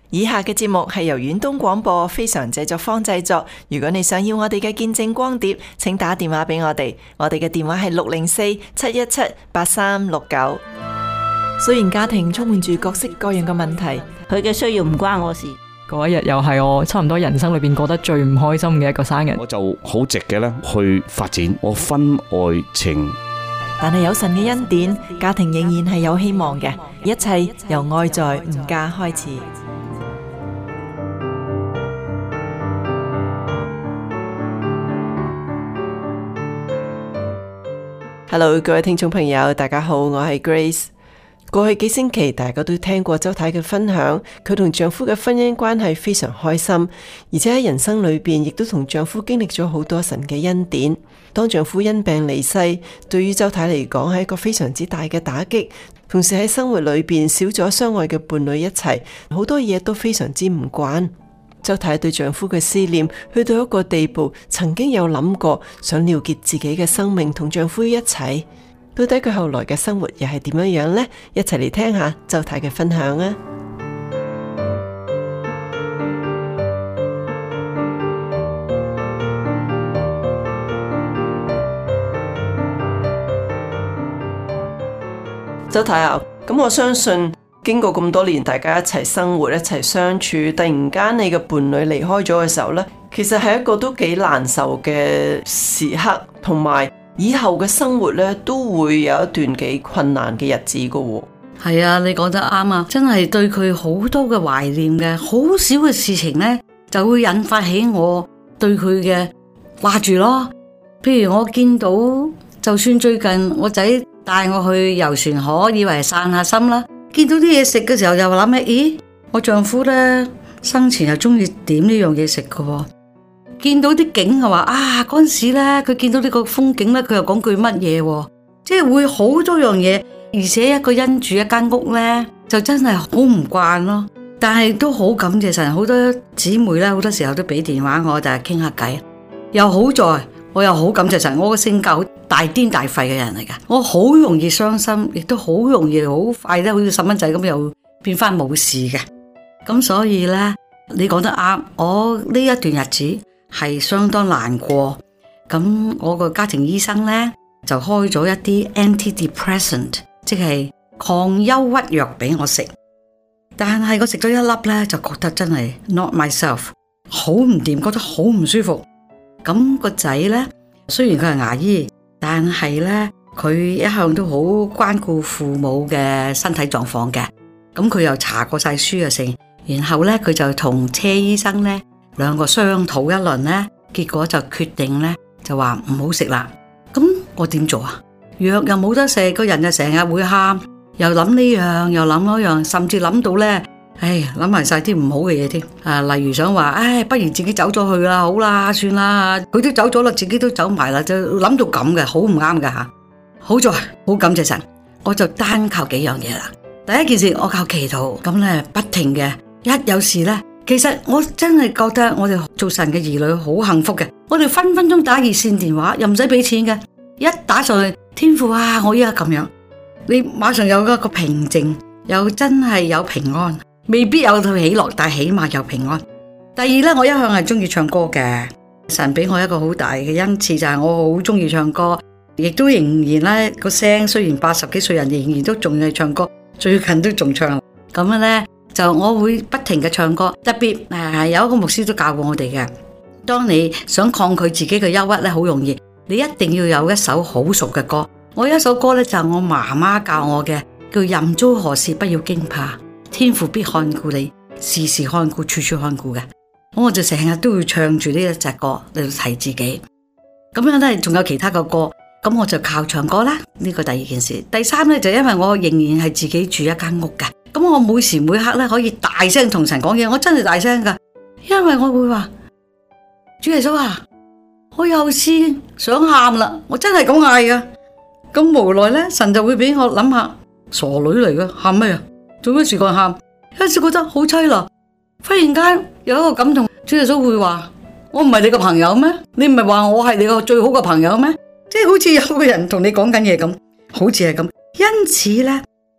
以下嘅節目係由遠東廣播非常製作坊製作。如果你想要我哋嘅見證光碟，請打電話俾我哋。我哋嘅電話係604-717-8369。雖然家庭充滿住各式各樣嘅問題， 佢嘅需要唔關我事。 嗰一日又係我差唔多人生裏邊過得最唔開心嘅一個生日。 我就好直嘅咧去發展我婚外情。 但係有神嘅恩典，家庭仍然係有希望嘅。一切由愛在吾家開始。Hello， 各位聽眾朋友，大家好，我係 Grace。過去幾星期，大家都聽過周太嘅分享，佢同丈夫嘅婚姻關係非常開心，而且喺人生裏邊亦都同丈夫經歷咗好多神嘅恩典。當丈夫因病離世，對於周太嚟講係一個非常之大嘅打擊，同時喺生活裏邊少咗相愛嘅伴侶一齊，好多嘢都非常之唔慣。周太對丈夫嘅思念去到一個地步，曾經有諗過想了結自己嘅生命同丈夫一齊。到底佢後來嘅生活又係點樣樣呢？一齊嚟聽下周太嘅分享啊！周太啊，咁我相信經過咁多年大家一齊生活一齊相處，突然間你嘅伴侶離開咗嘅時候呢，其實係一個都幾難受嘅時刻，同埋以後嘅生活咧，都會有一段幾困難嘅日子噶喎。 係啊，你講得啱啊！真係對佢好多嘅懷念嘅，好少嘅事情呢，就會引發起我對佢嘅掛住咯。譬如我見到，就算最近我仔帶我去遊船河，以為係散下心啦，見到啲嘢食嘅時候，又諗起，咦，我丈夫呢，生前係中意點呢樣嘢食噶喎。見到啲景係話啊，嗰陣時咧，佢見到呢個風景咧，佢又講句乜嘢，即係會好多樣嘢，而且一個人住一間屋咧，就真係好唔慣咯。但係都好感謝神，好多姊妹咧，好多時候都俾電話我，就係傾下偈。又好在我又好感謝神，我個性格好大癲大肺嘅人嚟噶，我好容易傷心，亦都好容易好快咧，好似細蚊仔咁又變翻冇事嘅。咁所以咧，你講得啱，我呢一段日子係相當難過，咁我個家庭醫生呢，就開咗一啲 antidepressant， 即係抗憂鬱藥俾我食。但係我食咗一粒呢，就覺得真係 not myself， 好唔掂，覺得好唔舒服。咁個仔呢，雖然佢係牙醫，但係呢，佢一向都好關顧父母嘅身體狀況嘅。咁佢又查過晒書啊成，然後呢，佢就同車醫生呢，兩個商討一輪呢，結果就決定呢，就話唔好食啦。咁我點做啊？藥又冇得食，個人就成日會喊，又諗呢樣又諗嗰樣，甚至諗到呢，諗埋晒啲唔好嘅嘢添。例如想話，不如自己走咗去啦，好啦，算啦，佢都走咗啦，自己都走埋啦，就諗到咁嘅，好唔啱㗎吓。好在好感謝神，我就單靠幾樣嘢啦。第一件事我靠祈禱，咁呢不停嘅，一有事呢。其實我真係覺得我哋做神嘅兒女好幸福嘅，我哋分分鐘打熱線電話又唔使俾錢嘅，一打上去，天父啊，我依家咁樣，你馬上有一個平靜，又真係有平安，未必有到喜樂，但係起碼有平安。第二呢，我一向係中意唱歌嘅，神俾我一個好大嘅恩賜，就係我好中意唱歌，亦都仍然呢個聲，雖然80幾歲人仍然都仲係唱歌，最近都仲唱咁樣呢。就我會不停嘅唱歌，特別有一個牧師都教過我哋嘅，當你想抗拒自己嘅憂鬱咧，好容易，你一定要有一首好熟嘅歌。我有一首歌咧就係我媽媽教我嘅，叫任遭何事不要驚怕，天父必看顧你，時時看顧，處處看顧嘅。咁我就成日都會唱住呢一隻歌嚟到提自己。咁樣咧仲有其他嘅歌，咁我就靠唱歌啦。呢個第二件事。第三咧就因為我仍然係自己住一間屋嘅。咁我每時每刻咧可以大聲同神講嘢，我真係大聲噶，因為我會話主耶穌啊，我有事想喊啦，我真係咁嗌噶。咁無奈咧，神就會俾我諗下，傻女嚟噶，喊咩啊？做咩事個喊？有時覺得好淒涼，忽然間有一個感動，主耶穌會話：我唔係你個朋友咩？你唔係話我係你個最好嘅朋友咩？即係好似有個人同你講緊嘢咁，好似係咁。因此咧。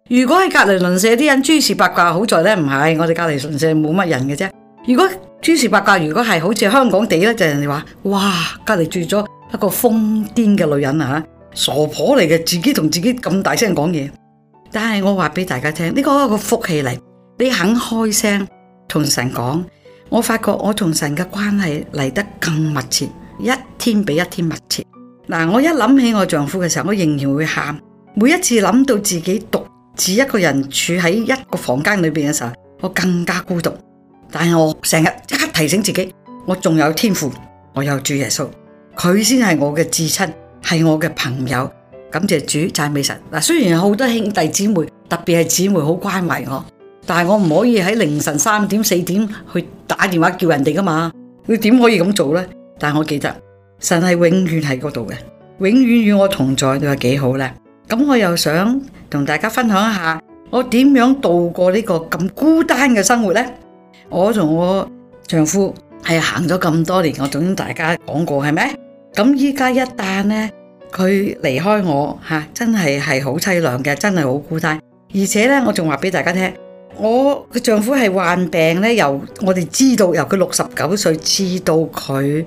如果喺隔離鄰舍啲人諸事八卦，好在咧唔係，我哋隔離鄰舍冇乜人嘅啫。如果諸事八卦，如果係好似香港地咧，就人哋話哇，隔離住咗一個瘋癲嘅女人啊，傻婆嚟嘅，自己同自己咁大聲講嘢。但係我話俾大家聽，呢個係一個福氣嚟，你肯開聲同神講，我發覺我同神嘅關係嚟得更密切，一天比一天密切。嗱，我一諗起我丈夫嘅時候，我仍然會喊。每一次諗到自己獨自一個人處喺一個房間裏邊嘅時候，我更加孤獨。但係我成日即刻提醒自己，我仲有天父，我有主耶穌，佢先係我嘅至親，係我嘅朋友。感謝主，讚美神。嗱，雖然有好多兄弟姊妹，特別係姊妹好關懷我，但係我唔可以喺凌晨3點4點去打電話叫人哋噶嘛，佢點可以咁做呢？但係我記得神係永遠喺嗰度嘅，永遠與我同在，你話幾好呢？咁我又想同大家分享一下，我點樣度過呢個咁孤單嘅生活呢？我同我丈夫係行咗咁多年，我同大家講過係咪？咁依家一旦呢，佢離開我真係好淒涼嘅，真係好孤單。而且呢，我仲話俾大家聽，我嘅丈夫係患病呢，由我哋知道由佢69歲至到佢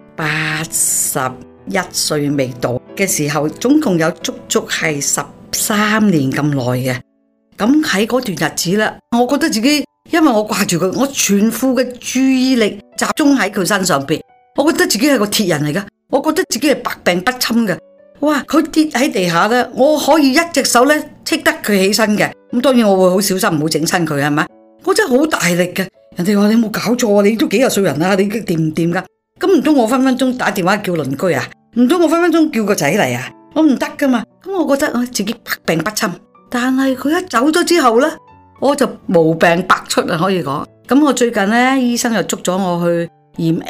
81歲未到嘅時候，總共有足足係13年咁耐嘅。咁喺嗰段日子呢，我覺得自己因為我掛住佢，我全副嘅注意力集中喺佢身上邊，我覺得自己係個鐵人嚟㗎，我覺得自己係百病不侵嘅。哇！佢跌喺地下咧，我可以一隻手咧剔得佢起身嘅。咁當然我會好小心，唔好整親佢，係咪？我真係好大力嘅。人哋話你冇搞錯，你都幾廿歲人啦，你掂唔掂噶？咁唔通我分分鐘打電話叫鄰居啊？唔通我分分鐘叫個仔嚟啊？我唔得噶嘛。咁我覺得我自己百病不侵。但係佢一走咗之後咧，我就無病百出啊，可以講。咁我最近咧，醫生又捉咗我去驗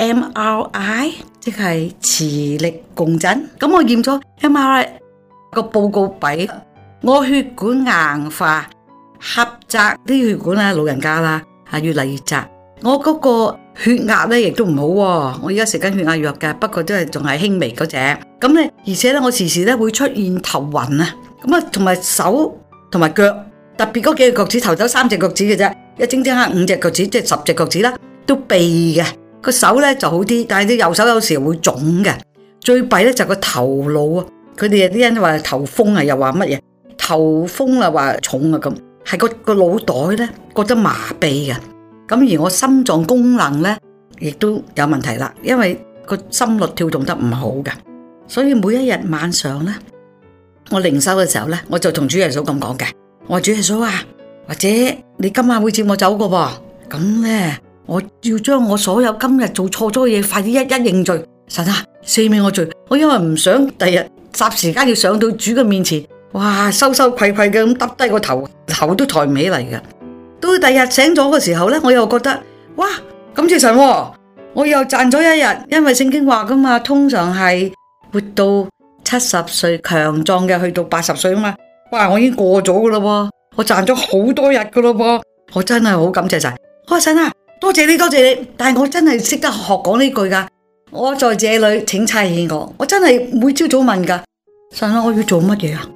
MRI， 即係磁力共振。咁我驗咗 MRI 個報告俾我血管硬化、狹窄啲血管啦，老人家啦越嚟越窄。我嗰個血壓咧亦都唔好喎，我而家食緊血壓藥嘅，不過都係仲係輕微嗰隻。咁咧，而且咧我時時咧會出現頭暈啊，咁啊同埋手同埋腳，特別嗰幾個腳趾頭，得3隻腳趾嘅啫，一整整下5隻腳趾，即係10隻腳趾啦，都痹嘅。個手咧就好啲，但係啲右手有時會腫嘅。最弊咧就個頭腦啊，佢哋啲人話頭風啊，又話乜嘢頭風啊，話重啊咁，係個腦袋咧覺得麻痹嘅。咁而我心臟功能咧亦都有問題啦，因為個心率跳動得唔好嘅，所以每一日晚上咧，我靈修嘅時候咧，我就同主耶穌咁講嘅，我話主耶穌啊，或者你今晚會接我走噶噃，咁咧我要將我所有今日做錯咗嘅嘢，快啲一一認罪，神啊，赦免我罪，我因為唔想第日霎時間要上到主嘅面前，哇，羞羞愧愧嘅咁耷低個頭，頭都抬唔起嚟嘅。到第日醒咗嘅時候咧，我又覺得哇，感謝神喎，我又賺咗一日，因為聖經話噶嘛，通常係活到70歲強壯嘅，去到80歲啊嘛，哇，我已經過咗噶啦喎，我賺咗好多日噶啦噃，我真係好感謝神。我話神啊，多謝你，多謝你，但係我真係識得學講呢句噶，我在這裏請差遣我，我真係每朝早問噶，神啊，我要做乜嘢啊？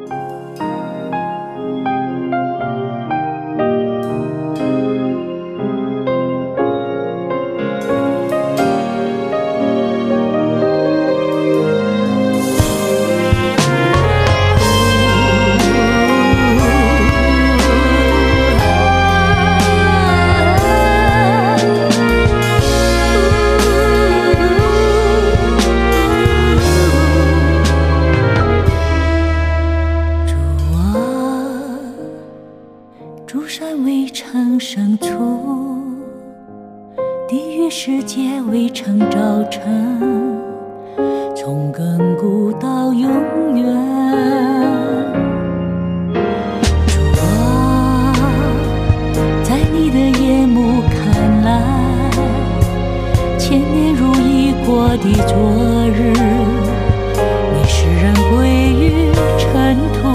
诸山未曾生出，地狱世界未曾造成，从亘古到永远。主啊，在你的眼目看来，千年如一过的昨日，你使人归于尘土。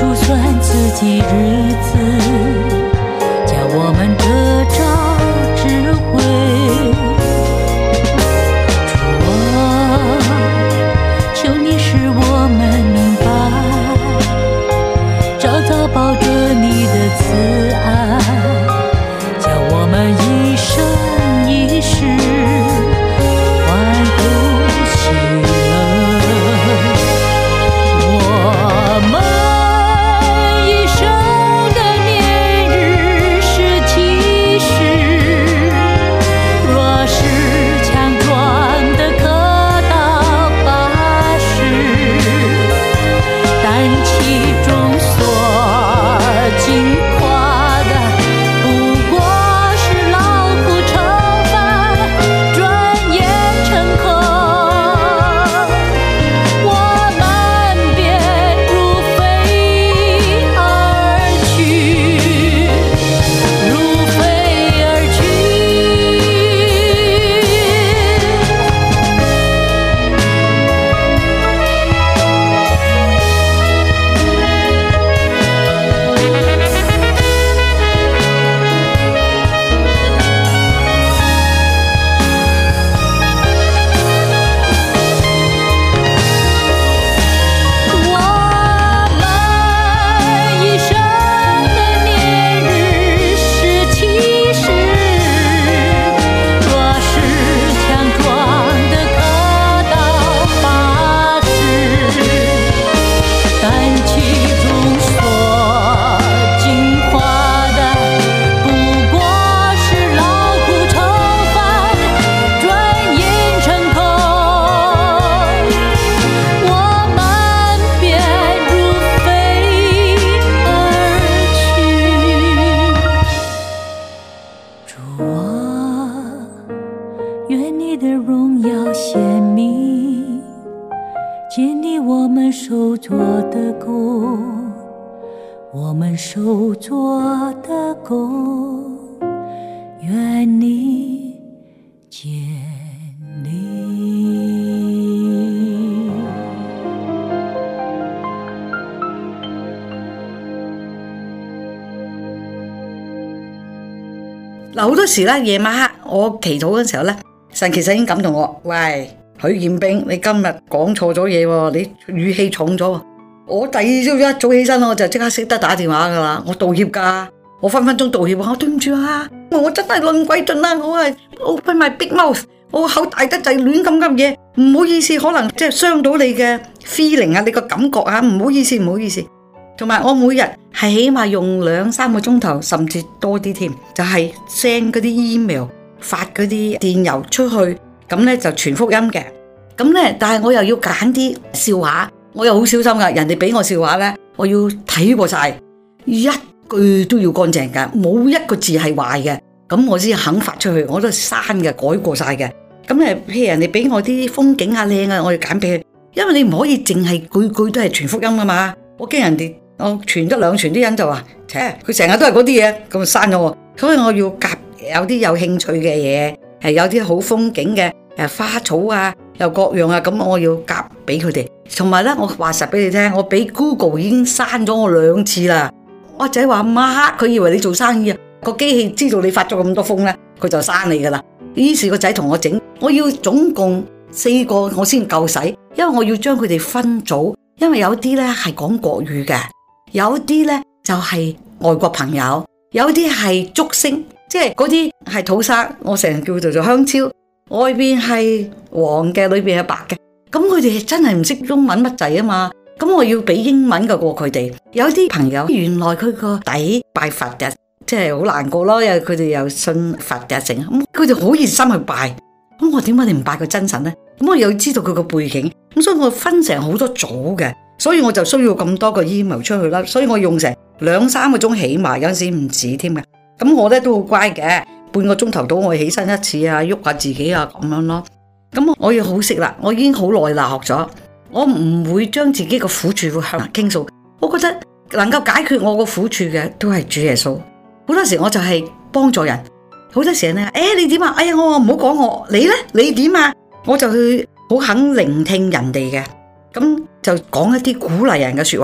数算自己日子，叫我们得着智慧。主啊，求你使我们明白，找到抱着你的慈爱，叫我们一生一世欢呼喜乐。我们一生的年日是七十，若是强壮的可到80，但其中所经qua的不过是劳苦愁烦，转眼成空。我们便如飞而去，如飞而去。我们一生的年日是70，若是强壮的可到80，但其中所经qua的不过是劳苦愁烦，转眼成空。我们便如飞而去。主啊，愿你的荣耀显明，建立我们手做的工，我们手做的工，愿你建立。 嗱，好多時咧，夜晚黑我祈禱嘅時候咧，神其實已經感動我。喂，許建兵，你今日講錯咗嘢喎，你語氣重咗喎。我第二朝一早起身，我就即刻識得打電話噶啦，我道歉噶，我分分鐘道歉，我對唔住啊，我真係論鬼盡啦，我係 open my big mouth，我口大得滯，亂咁噏嘢，唔好意思，可能即係傷到你嘅 feeling 啊，你個感覺啊，唔好意思，唔好意思。同埋我每日係起碼用2-3個鐘頭，甚至多啲添，就係 send 嗰啲 email，發嗰啲電郵出去，咁咧就傳福音嘅。咁咧，但係我又要揀啲笑話，我又好小心噶。人哋俾我笑話咧，我要睇過晒，一句都要乾淨噶，冇一個字係壞嘅，咁我先肯發出去。我都係刪嘅，改過晒嘅。咁咧，譬如人哋俾我啲風景啊靚啊，我要揀俾佢，因為你唔可以淨係句句都係傳福音噶嘛。我驚人哋我傳得兩傳啲人就話，佢成日都係嗰啲嘢，咁就刪咗我。所以我要夾有啲有興趣嘅嘢，係有啲好風景嘅花草啊，又各樣啊，咁我要夾俾佢哋。同埋咧，我話實俾你聽，我俾 Google 已經刪咗我2次啦。我仔話媽，佢以為你做生意啊，個機器知道你發咗咁多風咧，佢就刪你噶啦。於是個仔同我整，我要總共4個我先夠使，因為我要將佢哋分組，因為有啲咧係講國語嘅。有啲咧就係外國朋友，有啲係竹升，即係嗰啲係土沙，我成日叫做香蕉，外邊係黃嘅，裏邊係白嘅。咁佢哋真係唔識中文乜滯啊嘛，咁我要俾英文嘅過佢哋。有啲朋友原來佢個底拜佛嘅，即係好難過咯，因為佢哋又信佛嘅成，咁佢哋好熱心去拜。咁我點解你唔拜個真神咧？咁我又知道佢個背景，咁所以我分成好多組嘅。所以我就需要咁多個 email 出去啦，所以我用成2-3個鐘起碼，有陣時唔止添嘅。咁我咧都好乖嘅，半個鐘頭到我起身一次啊，喐下自己啊咁樣咯。咁我要好識啦，我已經好耐啦學咗，我唔會將自己個苦處會向人傾訴。我覺得能夠解決我個苦處嘅都係主耶穌。好多時我就係幫助人，好多時咧，你點啊？哎呀，我話唔好講我，你咧你點啊？我就去好肯聆聽人哋嘅。咁就講一啲鼓勵人嘅說話，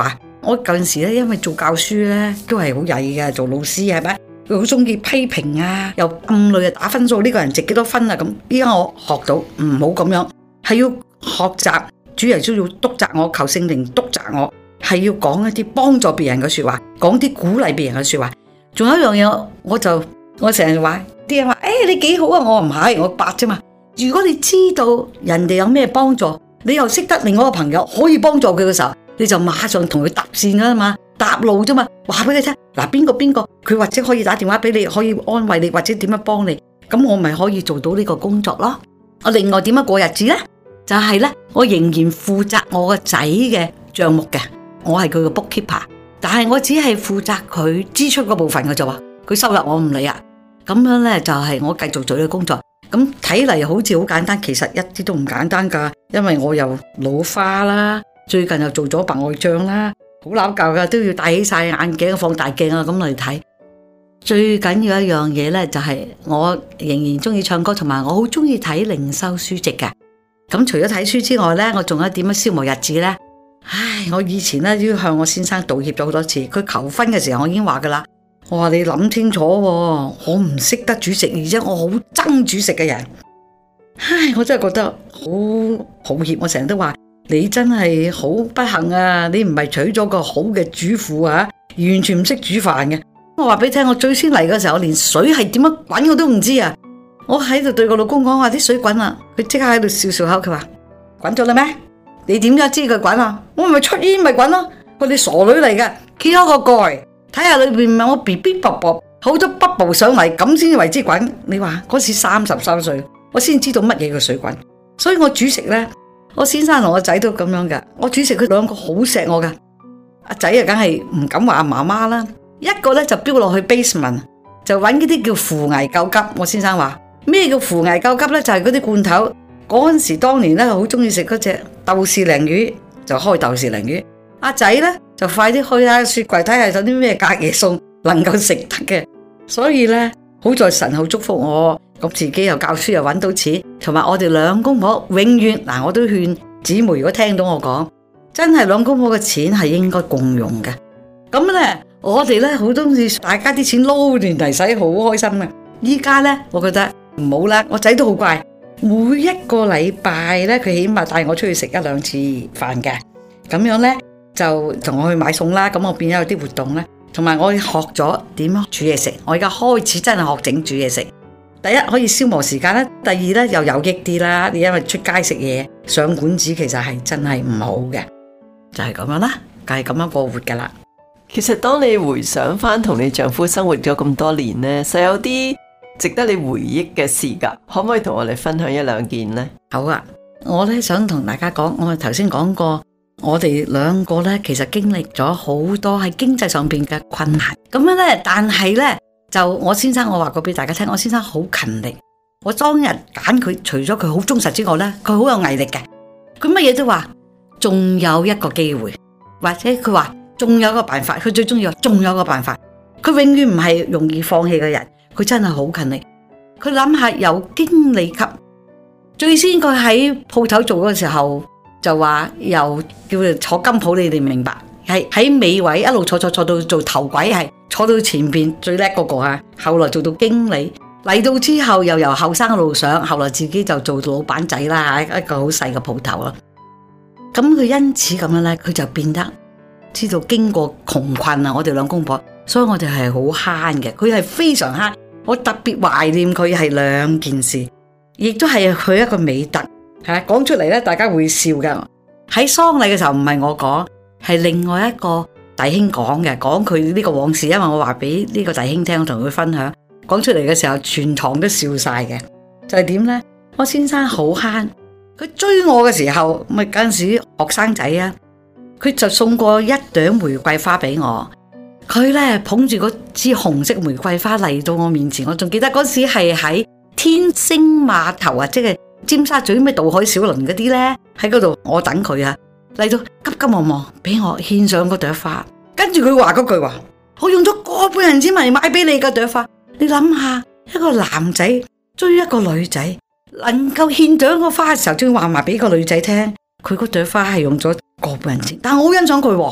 我舊陣時咧，因為做教書咧都係好曳嘅，做老師係咪？佢好中意批評啊，又暗類啊，打分數，呢個人值幾多分啊咁。依家我學到唔好咁樣，係要學習主耶穌要督責我，求聖靈督責我，係要講一啲幫助別人嘅說話，講啲鼓勵別人嘅說話。仲有一樣嘢，我成日話啲人話，你幾好啊，我唔係，我白啫嘛。如果你知道人哋有咩幫助，你又識得另外一個朋友可以幫助佢嘅時候，你就馬上同佢搭線噶啦嘛，搭路啫嘛，話俾佢聽嗱，邊個佢或者可以打電話俾你，可以安慰你或者點樣幫你，咁我咪可以做到呢個工作咯。我另外點樣過日子呢？就係呢，我仍然負責我個仔嘅賬目嘅，我係佢個 bookkeeper， 但係我只係負責佢支出嗰部分嘅啫喎，佢收入我唔理啊。咁樣呢，就係我繼續做呢個工作。咁睇嚟好似好簡單，其實一啲都唔簡單噶，因為我又老花啦，最近又做咗白內障啦，好撈教噶，都要戴起晒眼鏡、放大鏡啊咁嚟睇。最緊要一樣嘢呢，就係我仍然中意唱歌，同埋我好中意睇靈修書籍嘅。咁除咗睇書之外呢，我仲有點樣消磨日子呢？我以前呢，要向我先生道歉咗好多次，佢求婚嘅時候我已經話噶啦。我話你諗清楚喎，我唔識得煮食，而且我好憎煮食嘅人。我真係覺得好抱歉，我成日都話你真係好不幸啊！你唔係娶咗個好嘅主婦啊，完全唔識煮飯嘅。我話俾你聽，我最先嚟嘅時候，我連水係點樣滾我都唔知啊！我喺度對個老公講話啲水滾啦，佢即刻喺度笑笑口，佢話滾咗啦咩？你點解知佢滾啊？我咪出煙咪滾咯！我哋傻女嚟嘅，揭開個蓋。睇下裏面咪我 BB 薄薄好多 bubble 上嚟，咁先為之滾。你話嗰時33歲，我先知道乜嘢叫水滾。所以我煮食呢，我先生同我仔都咁樣噶。我煮食佢兩個好錫我噶。阿仔啊，梗係唔敢話阿媽媽啦。一個呢就飆落去 basement， 就揾嗰啲叫扶危救急。我先生話咩叫扶危救急呢？就係嗰啲罐頭。嗰陣時當年呢，好中意食嗰隻豆豉鯪魚，就開豆豉鯪魚。阿仔呢，就快啲去下雪櫃睇下有啲咩隔夜餸能夠食得嘅。所以呢，好在神後祝福我，咁自己又教書又揾到錢，同埋我哋兩公婆永遠我都勸姊妹，如果聽到我講，真係兩公婆嘅錢係應該共用嘅。咁呢，我哋呢，好中意大家啲錢撈亂嚟使，好開心嘅。依家呢，我覺得唔好啦，我仔都好乖，每一個禮拜呢，佢起碼帶我出去食1-2次飯嘅，咁樣呢。就同我去買餸啦，咁我變咗有啲活動咧，同埋我學咗點樣煮嘢食，我而家開始真係學整煮嘢食。第一可以消磨時間啦，第二咧又有益啲啦。你因為出街食嘢上館子，其實係真係唔好嘅，就係咁樣啦，就係咁樣過活噶啦。 其實當你回想翻同你丈夫生活咗咁多年呢，實有啲值得你回憶嘅事噶，可唔可以同我哋分享1-2件呢？ 好啊，我咧想同大家講，我頭先講過。我哋兩個咧，其實經歷咗好多喺經濟上邊嘅困難，咁樣咧，但係咧就我先生，我話過俾大家聽，我先生好勤力。我當日揀佢，除咗佢好忠實之外咧，佢好有毅力嘅。佢乜嘢都話，仲有一個機會，或者佢話仲有一個辦法。佢最中意話仲有一個辦法。佢永遠唔係容易放棄嘅人，佢真係好勤力。佢諗下由經理級，最先佢喺鋪頭做嗰個時候。就話又叫佢坐金鋪，你哋明白？係喺尾位一路坐到做頭鬼，係坐到前邊最叻嗰個啊！後來做到經理，嚟到之後又由後生一路上，後來自己就做老闆仔啦，一個好細嘅鋪頭啦。咁佢因此咁樣咧，佢就變得知道經過窮困啊！我哋兩公婆，所以我哋係好慳嘅，佢係非常慳。我特別懷念佢係2件事，亦都係佢一個美德。講出嚟咧，大家會笑噶。喺喪禮嘅時候唔係我講，係另外一個弟兄講嘅，講佢呢個往事。因為我話俾呢個弟兄聽，我同佢分享，講出嚟嘅時候，全堂都笑晒嘅。就係點呢？我先生好慳，佢追我嘅時候，咪嗰陣時學生仔啊，佢就送過1朵玫瑰花俾我。佢咧捧住嗰支紅色玫瑰花嚟到我面前，我仲記得嗰時係喺天星碼頭啊，即係尖沙咀咩渡海小輪嗰啲咧，喺嗰度我等佢啊，嚟到急急忙忙俾我獻上嗰朵花，跟住佢話嗰句話，我用咗個半銀紙買俾你嗰朵花。你諗下，一個男仔追一個女仔，能夠獻上個花嘅時候，仲要話埋俾個女仔聽，佢嗰朵花係用咗個半銀紙，但我好欣賞佢，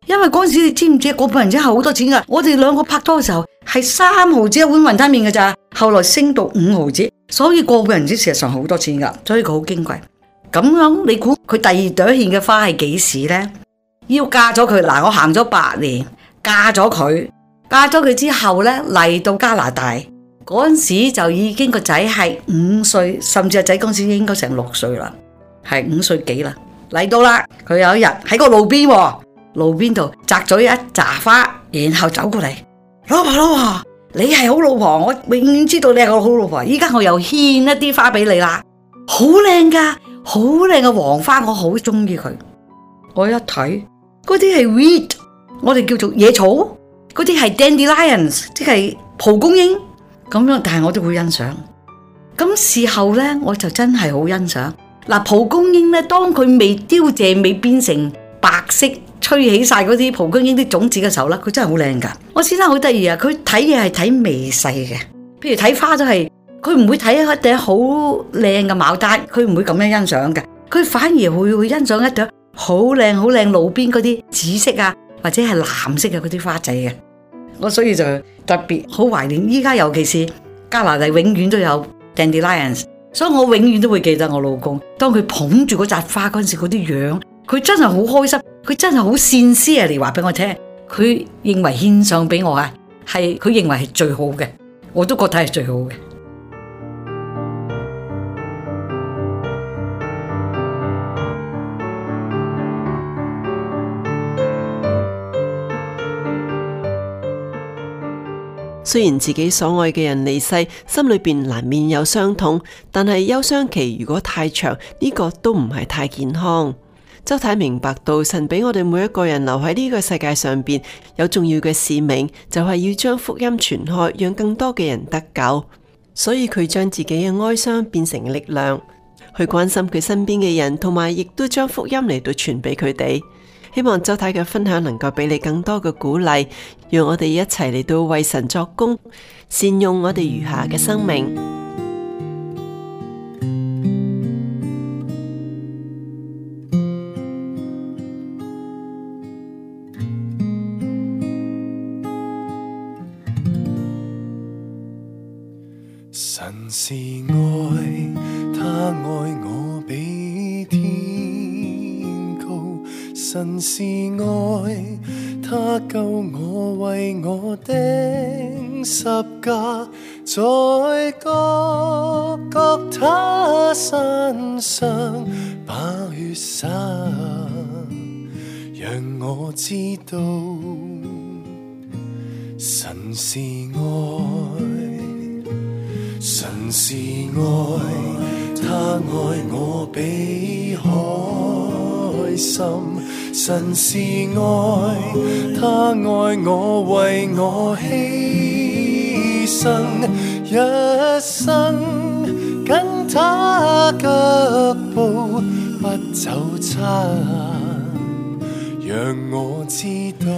因為嗰陣時你知唔知嗰半人真係好多錢㗎？我哋兩個拍拖嘅時候係3毫子一碗雲吞麵㗎咋，後來升到5毫子，所以個半人知事實上好多錢㗎，所以佢好矜貴。咁樣你估佢第二朵獻嘅花係幾時呢？要嫁咗佢嗱，我行咗8年，嫁咗佢之後呢，嚟到加拿大嗰陣時就已經個仔係5歲，甚至個仔嗰陣時應該成6歲啦，係5歲幾啦。嚟到啦，佢有一日喺個路邊度摘咗一紮花，然後走過嚟，老婆，你係好老婆，我永遠知道你係個好老婆。依家我又獻一啲花俾你啦，好靚噶，好靚嘅黃花，我好中意佢。我一睇嗰啲係 weed， 我哋叫做野草，嗰啲係 dandelions， 即係蒲公英咁樣，但係我都會欣賞。咁事後呢，我就真係好欣賞。嗱，蒲公英呢，當佢未凋謝、未變成白色，吹起晒嗰啲蒲公英啲種子嘅時候咧，佢真係好靚噶。我先生好得意啊，佢睇嘢係睇微細嘅，譬如睇花都係，佢唔會睇一朵好靚嘅牡丹，佢唔會咁樣欣賞嘅，佢反而會欣賞一朵好靚路邊嗰啲紫色啊或者係藍色嘅嗰啲花仔嘅。我所以就特別好懷念，依家尤其是加拿大永遠都有 dandelions， 所以我永遠都會記得我老公當佢捧住嗰扎花嗰陣時嗰啲樣。佢真係好開心，佢真係好善思啊！嚟話俾我聽，佢認為獻上俾我啊，係佢認為係最好嘅，我都覺得係最好嘅。 雖然自己所愛嘅人離世，心裏邊難免有傷痛，但係憂傷期如果太長，呢個都唔係太健康。周太明白到神俾我哋每一個人留喺呢個世界上邊有重要嘅使命，就係要將福音傳開，讓更多嘅人得救。所以佢將自己嘅哀傷變成力量，去關心佢身邊嘅人，同埋亦都將福音嚟到傳俾佢哋。希望周太嘅分享能夠俾你更多嘅鼓勵，讓我哋一齊嚟到為神作工，善用我哋餘下嘅生命。 神是愛，他愛我比天高。神是愛，他救我為我釘十架，在各他身上把血灑，讓我知道神是愛。神是愛，他愛我比海深。神是愛，他愛我為我犧牲，一生跟他腳步不走差，讓我知道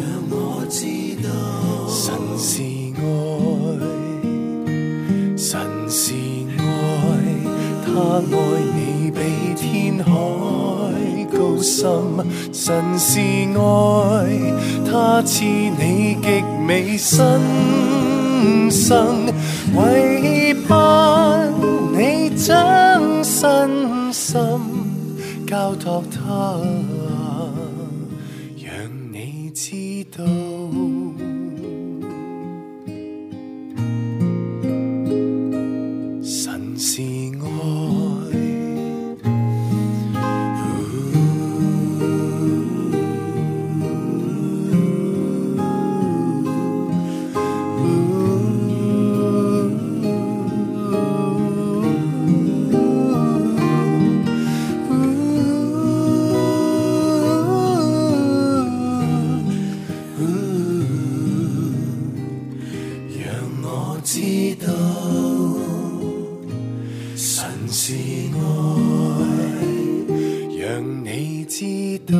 神是愛。神是愛，他愛你比天海高深。神是愛，他賜你極美新生，為盼你將身心交託他，讓你知道。神是愛，讓我知道。神是愛，讓你知道。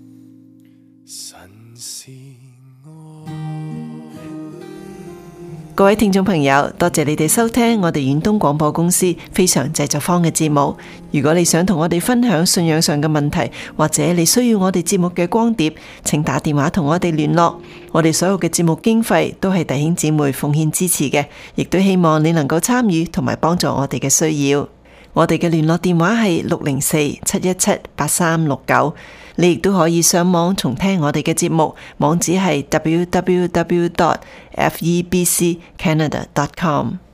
神是愛。 各位聽眾朋友，多謝你哋收聽我哋遠東廣播公司非常製作坊嘅節目。如果你想同我哋分享信仰上嘅問題，或者你需要我哋節目嘅光碟，請打電話同我哋聯絡。我哋所有嘅節目經費都係弟兄姊妹奉獻支持嘅，亦都希望你能夠參與同埋幫助我哋嘅需要。我哋嘅聯絡電話係604-717-8369。你亦都可以上網重聽我哋嘅節目，網址係www.febccanada.com。